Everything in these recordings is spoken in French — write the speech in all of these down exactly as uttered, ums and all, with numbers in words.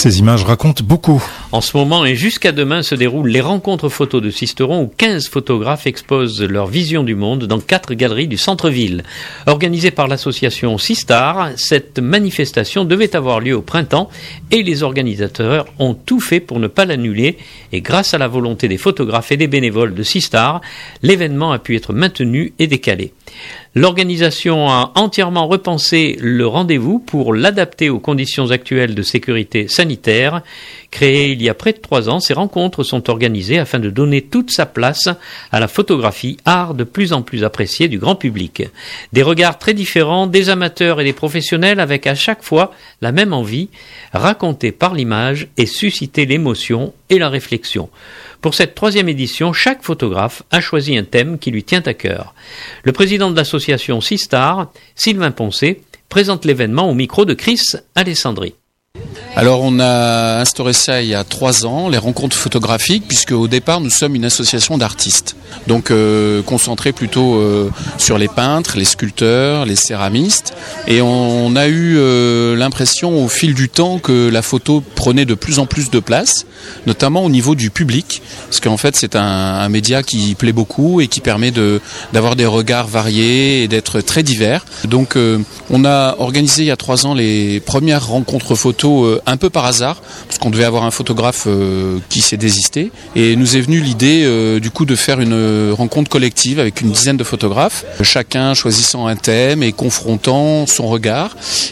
Ces images racontent beaucoup. En ce moment et jusqu'à demain se déroulent les rencontres photos de Sisteron où quinze photographes exposent leur vision du monde dans quatre galeries du centre-ville. Organisée par l'association Sistar, cette manifestation devait avoir lieu au printemps et les organisateurs ont tout fait pour ne pas l'annuler et grâce à la volonté des photographes et des bénévoles de Sistar, l'événement a pu être maintenu et décalé. L'organisation a entièrement repensé le rendez-vous pour l'adapter aux conditions actuelles de sécurité sanitaire. Créées il y a près de trois ans, ces rencontres sont organisées afin de donner toute sa place à la photographie, art de plus en plus apprécié du grand public. Des regards très différents, des amateurs et des professionnels avec à chaque fois la même envie, raconter par l'image et susciter l'émotion et la réflexion. Pour cette troisième édition, chaque photographe a choisi un thème qui lui tient à cœur. Le président de l'association Sistar, Sylvain Poncet, présente l'événement au micro de Chris Alessandri. Alors on a instauré ça il y a trois ans, les rencontres photographiques, puisque au départ nous sommes une association d'artistes, donc euh, concentrée plutôt euh, sur les peintres, les sculpteurs, les céramistes, et on a eu euh, l'impression au fil du temps que la photo prenait de plus en plus de place, notamment au niveau du public, parce qu'en fait c'est un, un média qui plaît beaucoup et qui permet de, d'avoir des regards variés et d'être très divers. Donc euh, on a organisé il y a trois ans les premières rencontres photos euh, un peu par hasard, parce qu'on devait avoir un photographe euh, qui s'est désisté, et nous est venue l'idée euh, du coup de faire une rencontre collective avec une dizaine de photographes, chacun choisissant un thème et confrontant son regard,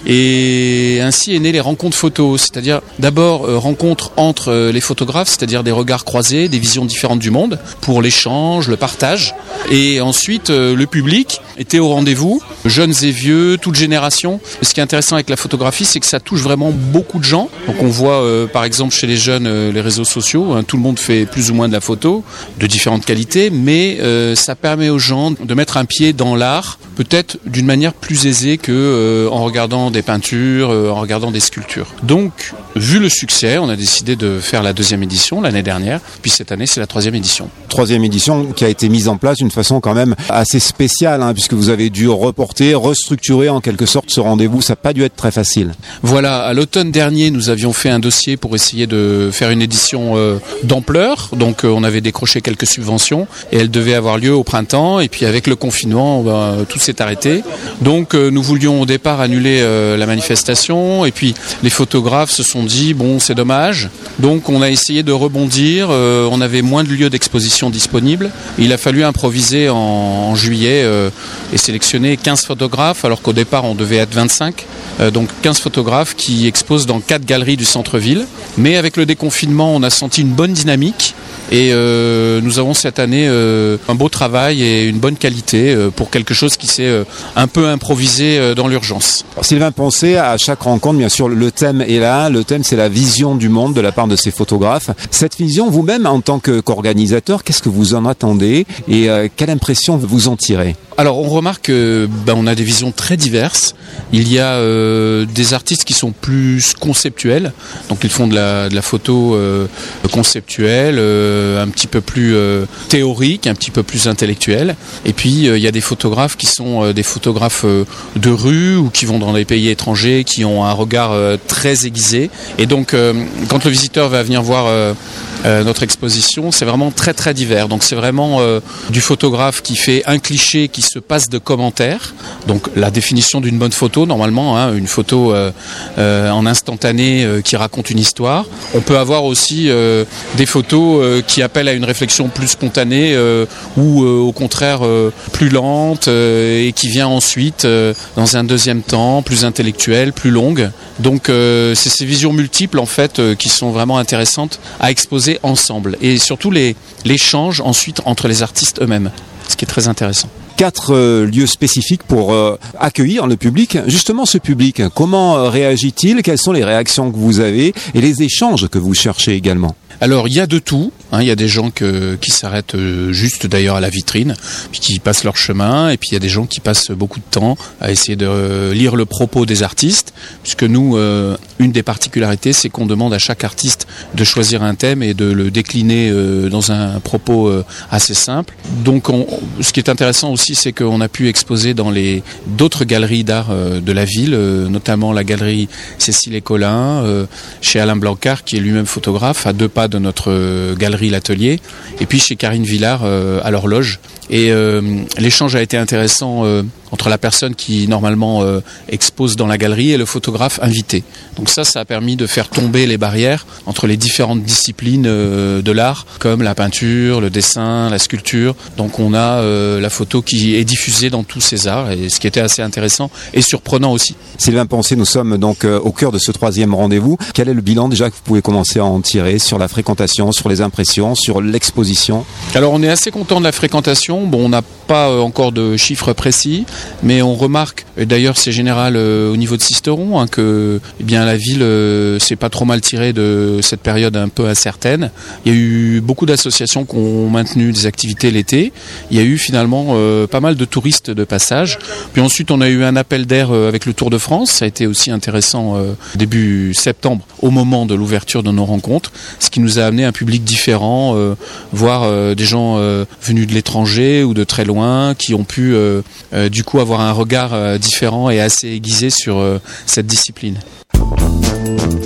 et ainsi est née les rencontres photos, c'est-à-dire d'abord euh, rencontre entre euh, les photographes, c'est-à-dire des regards croisés, des visions différentes du monde, pour l'échange, le partage, et ensuite euh, le public était au rendez-vous, jeunes et vieux, toute génération. Ce qui est intéressant avec la photographie, c'est que ça touche vraiment beaucoup de gens. Donc on voit euh, par exemple chez les jeunes euh, les réseaux sociaux, hein, tout le monde fait plus ou moins de la photo, de différentes qualités, mais euh, ça permet aux gens de mettre un pied dans l'art, peut-être d'une manière plus aisée que euh, en regardant des peintures, euh, en regardant des sculptures. Donc, vu le succès, on a décidé de faire la deuxième édition l'année dernière, puis cette année c'est la troisième édition. Troisième édition qui a été mise en place d'une façon quand même assez spéciale, hein, puisque vous avez dû reporter, restructurer en quelque sorte ce rendez-vous, ça n'a pas dû être très facile. Voilà, à l'automne dernier, nous avions fait un dossier pour essayer de faire une édition euh, d'ampleur, donc euh, on avait décroché quelques subventions et elle devait avoir lieu au printemps, et puis avec le confinement, bah, tout s'est arrêté. Donc euh, nous voulions au départ annuler euh, la manifestation, et puis les photographes se sont dit, bon c'est dommage, donc on a essayé de rebondir, euh, on avait moins de lieux d'exposition disponibles, il a fallu improviser en, en juillet euh, et sélectionner quinze photographes, alors qu'au départ on devait être vingt-cinq, euh, donc quinze photographes qui exposent dans quatre galeries du centre-ville, mais avec le déconfinement on a senti une bonne dynamique. Et euh, nous avons cette année euh, un beau travail et une bonne qualité euh, pour quelque chose qui s'est euh, un peu improvisé euh, dans l'urgence. Alors, Sylvain Poncet, à chaque rencontre, bien sûr, le thème est là. Le thème, c'est la vision du monde de la part de ces photographes. Cette vision, vous-même, en tant que, qu'organisateur, qu'est-ce que vous en attendez et euh, quelle impression vous en tirez ? Alors, on remarque que ben, on a des visions très diverses. Il y a euh, des artistes qui sont plus conceptuels, donc ils font de la, de la photo euh, conceptuelle, euh, un petit peu plus euh, théorique, un petit peu plus intellectuelle. Et puis euh, il y a des photographes qui sont euh, des photographes euh, de rue ou qui vont dans des pays étrangers, qui ont un regard euh, très aiguisé. Et donc euh, quand le visiteur va venir voir euh, euh, notre exposition, c'est vraiment très très divers. Donc c'est vraiment euh, du photographe qui fait un cliché, qui se passe de commentaires. Donc la définition d'une bonne photo, normalement, hein, une photo euh, euh, en instantané euh, qui raconte une histoire. On peut avoir aussi euh, des photos euh, qui appellent à une réflexion plus spontanée euh, ou euh, au contraire euh, plus lente euh, et qui vient ensuite euh, dans un deuxième temps, plus intellectuelle, plus longue. Donc euh, c'est ces visions multiples en fait euh, qui sont vraiment intéressantes à exposer ensemble, et surtout les l'échange ensuite entre les artistes eux-mêmes, ce qui est très intéressant. Quatre euh, lieux spécifiques pour euh, accueillir le public. Justement, ce public, comment euh, réagit-il ? Quelles sont les réactions que vous avez et les échanges que vous cherchez également ? Alors il y a de tout, hein, il y a des gens que, qui s'arrêtent euh, juste d'ailleurs à la vitrine, puis qui passent leur chemin, et puis il y a des gens qui passent beaucoup de temps à essayer de euh, lire le propos des artistes, puisque nous, euh, une des particularités, c'est qu'on demande à chaque artiste de choisir un thème et de le décliner euh, dans un propos euh, assez simple. Donc on, ce qui est intéressant aussi, aussi, c'est qu'on a pu exposer dans les d'autres galeries d'art euh, de la ville, euh, notamment la galerie Cécile Colin, euh, chez Alain Blancard, qui est lui-même photographe, à deux pas de notre euh, galerie L'Atelier, et puis chez Karine Villard euh, à l'Horloge. Et euh, l'échange a été intéressant euh, entre la personne qui normalement euh, expose dans la galerie et le photographe invité. Donc ça, ça a permis de faire tomber les barrières entre les différentes disciplines euh, de l'art, comme la peinture, le dessin, la sculpture. Donc on a euh, la photo qui est diffusée dans tous ces arts, et ce qui était assez intéressant et surprenant aussi. Sylvain Poncé, nous sommes donc euh, au cœur de ce troisième rendez-vous. Quel est le bilan déjà que vous pouvez commencer à en tirer sur la fréquentation, sur les impressions, sur l'exposition? Alors on est assez content de la fréquentation. Bon, on n'a pas euh, encore de chiffres précis, mais on remarque, et d'ailleurs c'est général euh, au niveau de Sisteron, hein, que eh bien, la ville euh, s'est pas trop mal tirée de cette période un peu incertaine. Il y a eu beaucoup d'associations qui ont maintenu des activités l'été. Il y a eu finalement euh, pas mal de touristes de passage. Puis ensuite on a eu un appel d'air euh, avec le Tour de France. Ça a été aussi intéressant euh, début septembre, au moment de l'ouverture de nos rencontres, ce qui nous a amené un public différent, euh, voire euh, des gens euh, venus de l'étranger ou de très loin, qui ont pu euh, euh, du coup avoir un regard euh, différent et assez aiguisé sur euh, cette discipline.